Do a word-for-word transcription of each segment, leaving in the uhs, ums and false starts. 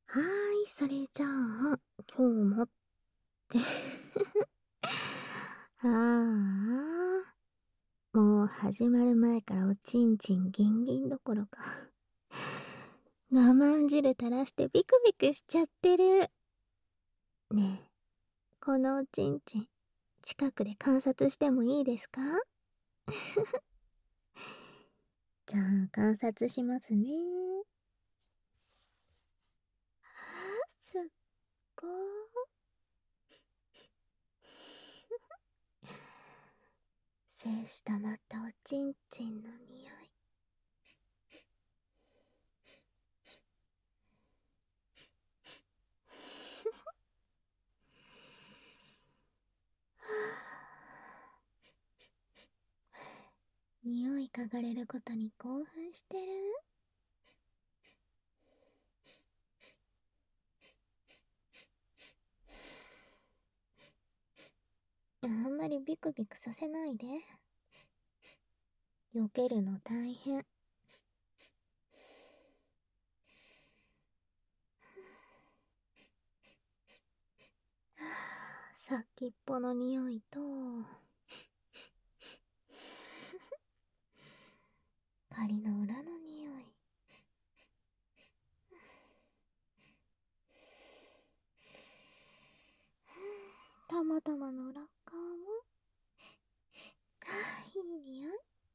はーい、それじゃあ、今日もって。ああ、もう始まる前からおちんちんギンギンどころか。我慢汁垂らしてビクビクしちゃってる。ねえ、このおちんちん、近くで観察してもいいですか？じゃあ、観察しますね。あー、すっごー。精子溜まったおちんちんの匂い。匂い嗅がれることに興奮してる？あんまりビクビクさせないで。避けるの大変。先っぽの匂いと針の裏の匂い。たまたまの裏側もいい匂い。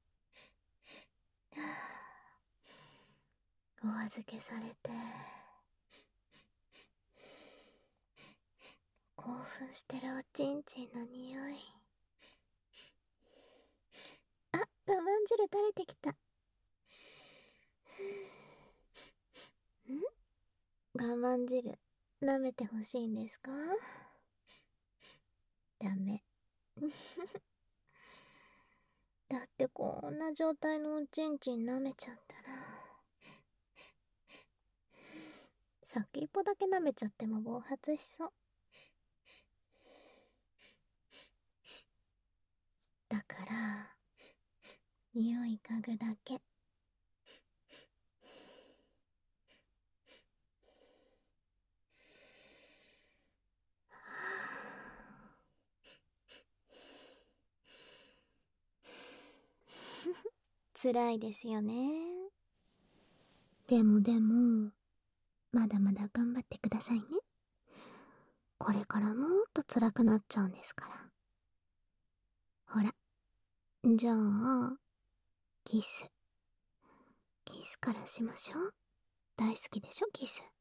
お預けされて興奮してるおちんちんの匂い。あ、我慢汁垂れてきた。ん？我慢汁舐めてほしいんですか？ダメ。だってこんな状態のおちんちん舐めちゃったら、先っぽだけ舐めちゃっても暴発しそう。だから匂い嗅ぐだけ。辛いですよね。でもでも、まだまだ頑張ってくださいね。これからもっと辛くなっちゃうんですから。ほら、じゃあ、キス。キスからしましょう。大好きでしょ、キス。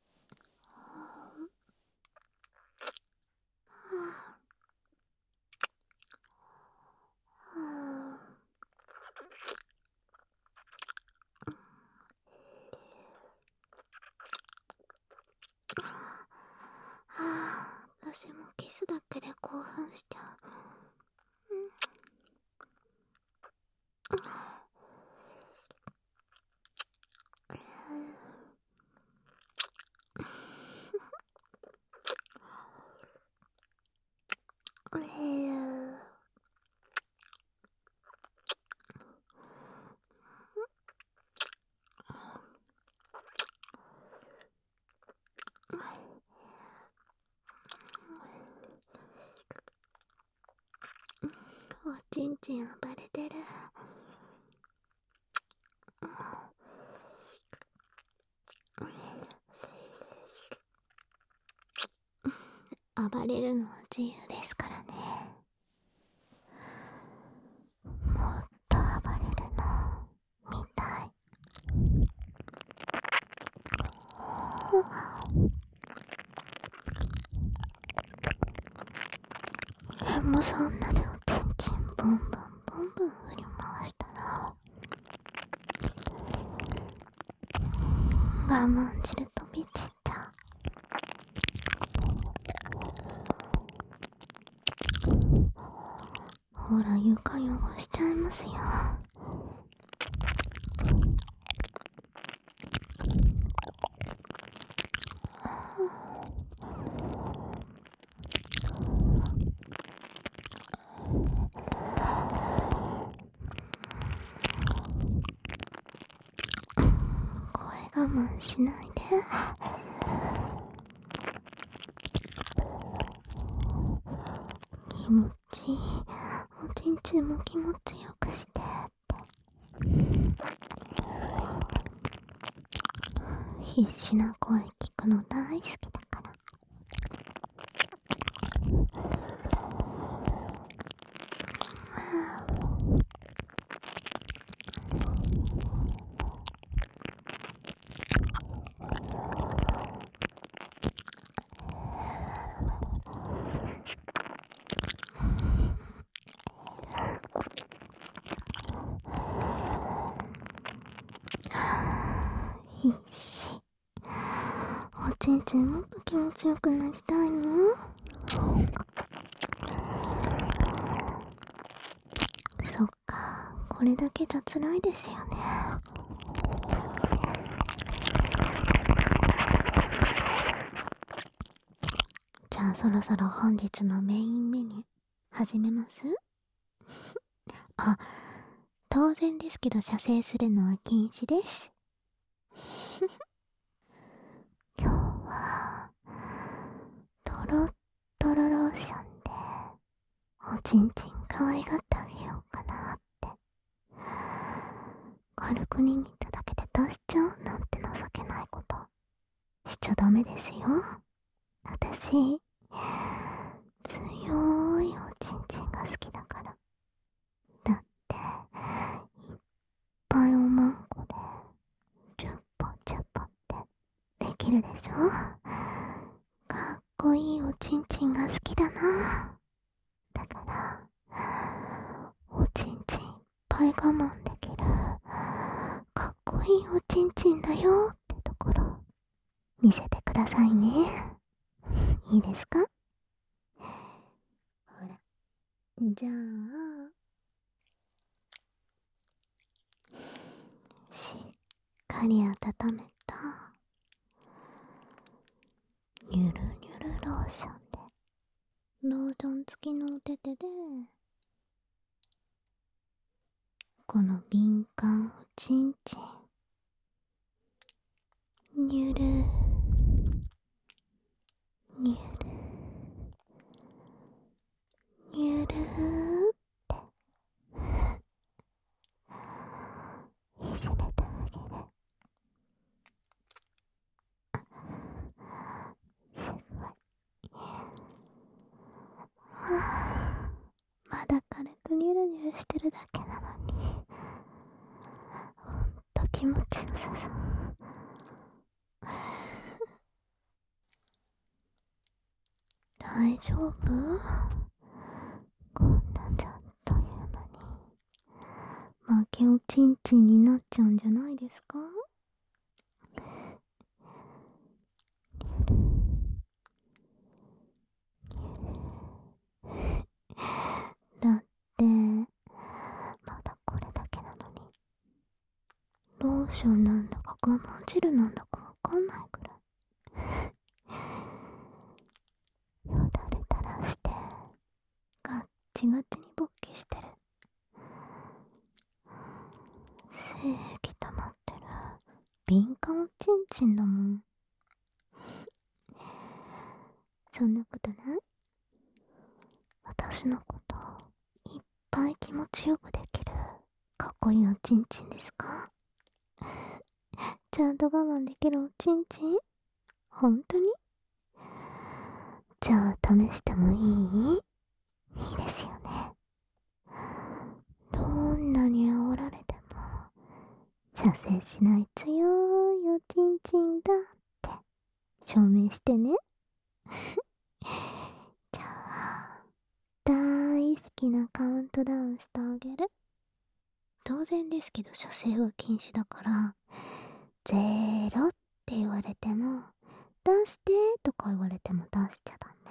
はあ、私もキスだけで興奮しちゃう。うん、えーおちんちん暴れてる。暴れるのは自由ですからね。もっと暴れるの見たい。でもそんなにおちんちんボンボンボンボン振り回したら、我慢汁飛び散っちゃう。ほら、床汚しちゃいますよ。声我慢しないで。 気持ちいい。おちんちんも気持ちよくしてって。必死な声聞くの大好きだから。必死。おちんちんもっと気持ちよくなりたいの？そっか、これだけじゃ辛いですよね。じゃあそろそろ本日のメインメニュー始めます？あ、当然ですけど射精するのは禁止です。今日はトロットロローションでおちんちん可愛がってあげようかなって。軽く握っただけで出しちゃうなんて情けないことしちゃダメですよ。私強いおちんちんが好きだから。だっていっぱいおまんこでじゅっぽんじゅっぽんってできるでしょ。かっこいいおちんちんが好きだな。だからおちんちんいっぱい我慢できるかっこいいおちんちんだよってところ見せてくださいね。いいですか？ほら、じゃあしっかり温めたニュルニュルローションで、ローション付きのお手手でこの敏感おちんちんニュルニュルニュルっていじめてあげる。すごい。はあ、まだ軽くニュルニュルしてるだけなのにほんと気持ちよさそう。大丈夫？こんなんじゃあっという間に負けおちんちんになっちゃうんじゃないですか？だってまだこれだけなのにローションなんだか我慢汁なんだかわかんないくらいよだれ垂らしてガッチガチに勃起してる。精液溜まってる敏感おちんちんだもん。そんなことない？私のこといっぱい気持ちよくできるかっこいいおちんちんですか？ちゃんと我慢できるおちんちん？本当に？じゃあ試してもいい？いいですよね。どんなに煽られても射精しない強いおちんちんだって証明してね。じゃあ大好きなカウントダウンしてあげる。当然ですけど射精は禁止だからゼロって言われても出してとか言われても出しちゃダメ。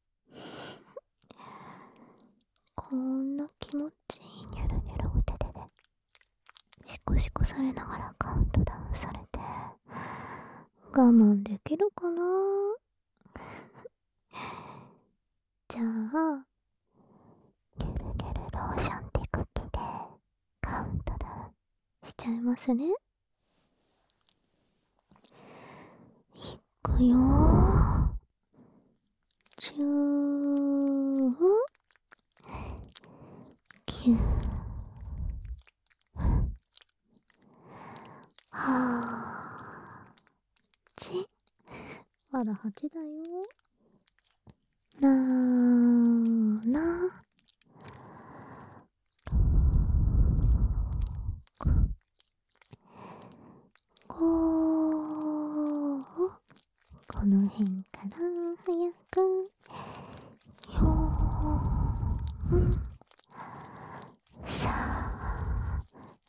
こんな気持ちいいニュルニュルお手手でシコシコされながらカウントダウンされて我慢できるかな？じゃあニュルニュルローション手クキでカウントダウンしちゃいますね。いくよー。チューち。まだはちだよ。なーな。こう。この辺から早く。よーん。さあ。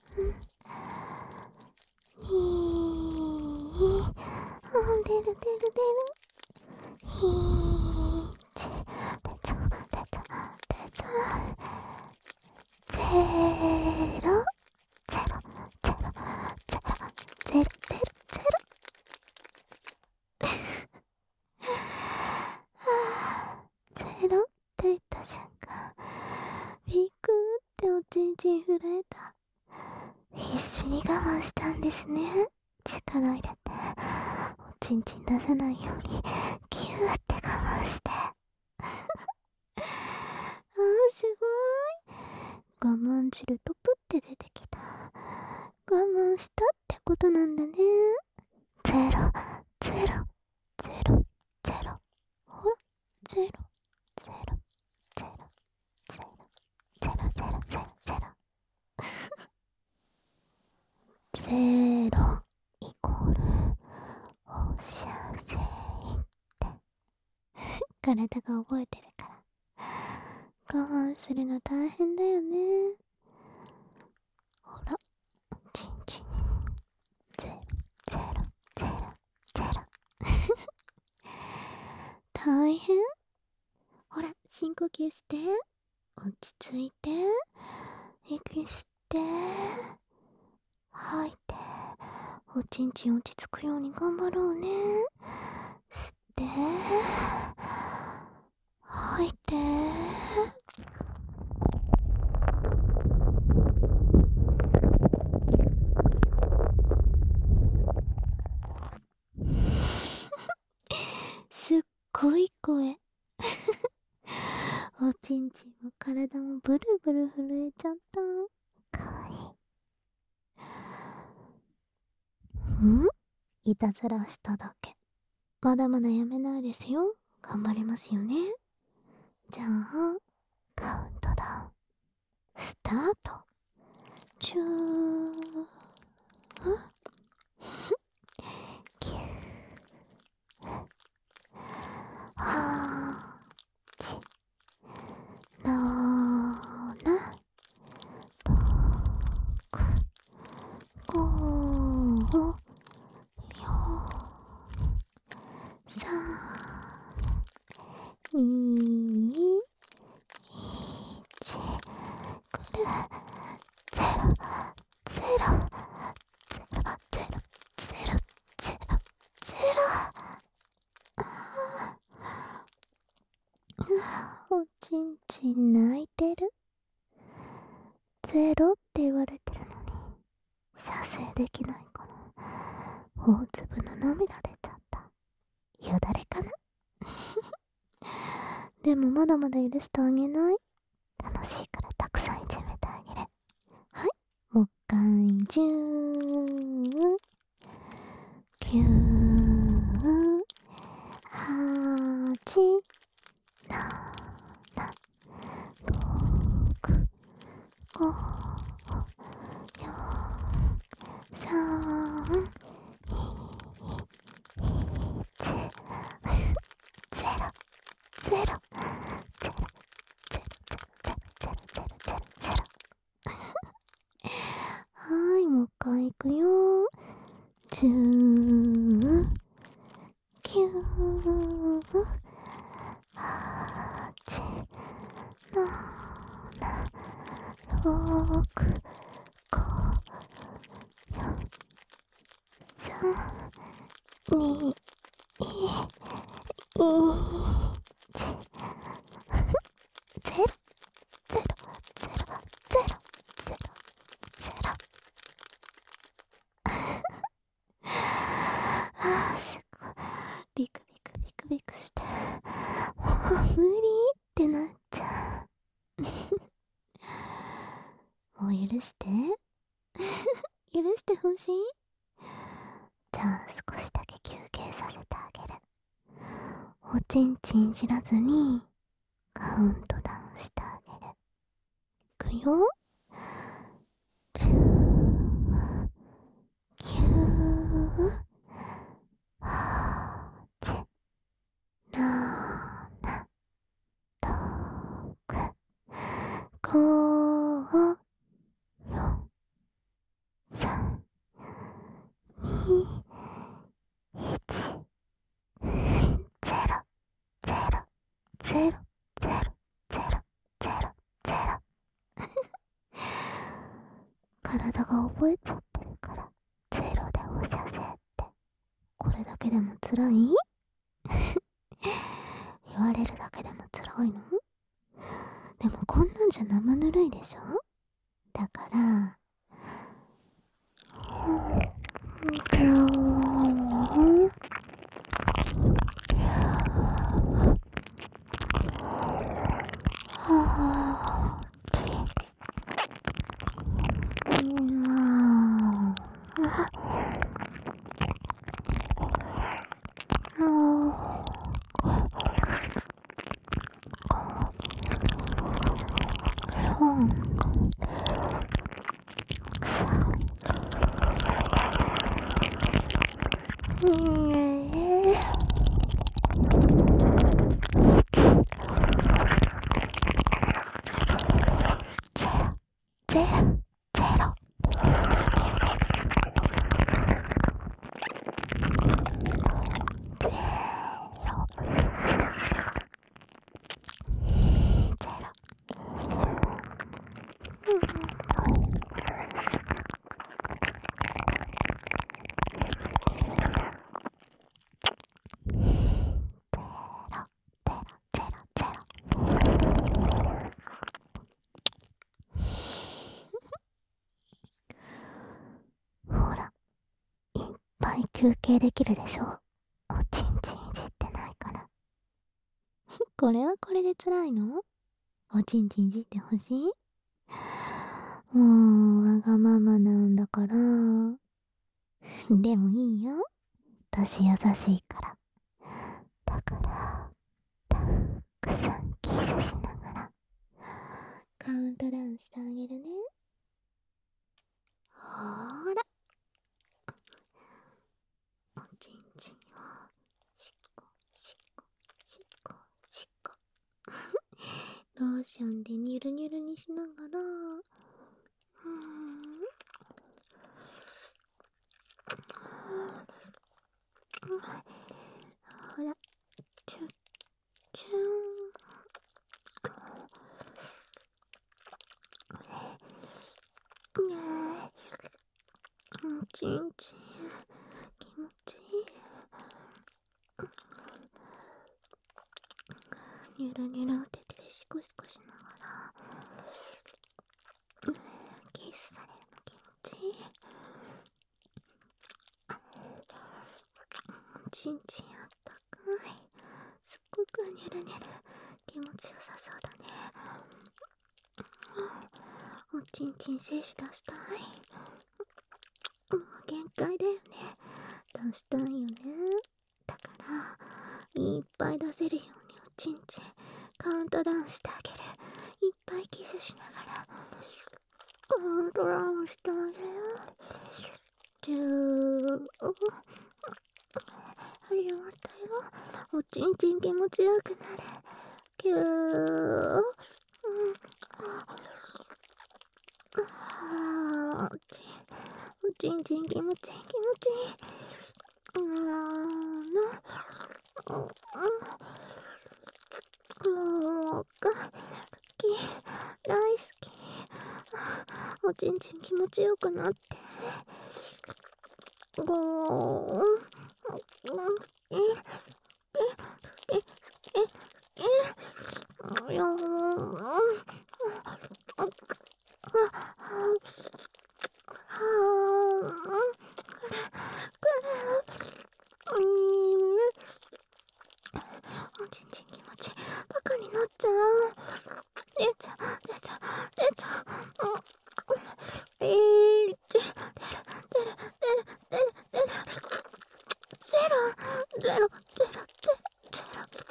にー。出る出る出る。ひーち。出ちゃう出ちゃう出ちゃう。ゼロ。ゼロ。ゼロ。ゼロ。ゼロ。ゼロ。ゼロ。ゼロって言った瞬間、ビクっておちんちん震えた。必死に我慢したんですね。力入れて、おちんちん出さないように、キューって我慢して。あー、すごい。我慢汁とプって出てきた。我慢したってことなんだね。ゼロ、ゼロ、ゼロ、ゼロ。ほら、ゼロ、ゼロ、ゼロ、ゼロ、ゼロ、ゼロ、ゼロ、ゼロ。ゼロイコール放射線って体が覚えてるから、我慢するの大変だよね。ほら、チンチン。ゼロ、ゼロ、ゼロ、ゼロ。大変。ほら、深呼吸して。落ち着いて。息して。吐いて。おちんちん落ち着くように頑張ろうね。吸って。吐いて。すっごい声。おちんちんも体もブルブル震えちゃった。かわいい。ん？いたずらしただけ。まだまだやめないですよ。頑張りますよね。じゃあ、カウントダウン、スタート。チュー。キュー。はーち。なーな。ろく。ごー。よー。さー。にー。いち。くる。ゼロ。ゼロ。ゼロ。ゼロ。ゼロ。ゼロ。ゼロ。おちんちん泣いてる。ゼロって言われてるのに射精できないから大粒の涙出ちゃった。よだれかな。でもまだまだ許してあげない。楽しいからたくさんいじめてあげる。はい、もう一回。じゅう、きゅう、はち、なな、ろく、ご、よん、さん、に、いち、ゼロ、ゼロ、ゼロ、ゼロ、ゼロ、ゼロ、ゼロ、ゼロ、ゼロ、ゼロ。はーい、もう一回いくよ。じゅう、きゅう、はち、なな、ろく、ご、よん、さん、に、いち、ゼロ、ゼロ、ゼロ、ゼロ、ゼロ、ゼロ。あー、すごい。ビクビクビクビクして。もう無理ってなっちゃう。もう許して許してほしい。じゃあ少しだけ休憩おちんちん知らずにカウントダウンしてあげる。いくよ。じゅう、きゅう、はち、なな、ろく、ご、よん、さん、に、いち、ゼロ、ゼロ、ゼロ、ゼロ、ゼロ、ゼロ、ゼロ。体が覚えちゃってるから、ゼロでおしゃせって。これだけでも辛い？言われるだけでも辛いの？でもこんなんじゃ生ぬるいでしょ？だから、ゼロ、ゼロ。ほら、いっぱい休憩できるでしょ。おちんちんいじってないから。これはこれで辛いの？おちんちんいじってほしい？もう、わがままなんだから。でもいいよ。私優しいから。だから、たくさんキスしながら、カウントダウンしてあげるね。ほーら。おちんちんを、しっこ、しっこ、しっこ、しっこ。ローションでニュルニュルにしながら、ふーん。ほら、チュッチューン。ねえ、おちんちん、気持ちいい。ニュルニュルおててでシコシコしながら、キスされるの気持ちいい。おちんちんあったかい。すっごくニュルニュル気持ちよさそうだね。おちんちん精子出したい。もう限界だよね。出したいよね。だからいっぱい出せるようにおちんちんカウントダウンしてあげる。いっぱいキスしながらカウントダウンしてあげる。じゅう、始まったよ。おちんちん気持ちよくなる。きゅう、うん、はーち、おちんちん気持ちいい気持ちいい。あーの、もうかき大好き。おちんちん気持ちよくなって。ごーん、え、え、え、え、え、よーん、はーん、おちんちん気持ちいい。バカになっちゃう。出ちゃう、出ちゃう、出ちゃう。えー、出る、出る、出る、出る、出る。ゼロ、ゼロ、ゼロ、ゼロ、ゼロ。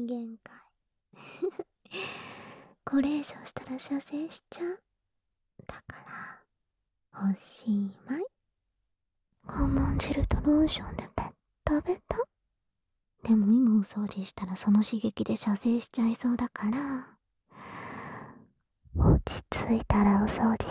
限界。これ以上したら射精しちゃう。だからおしまい。肛門汁とローションでベッタベタ。でも今お掃除したらその刺激で射精しちゃいそうだから、落ち着いたらお掃除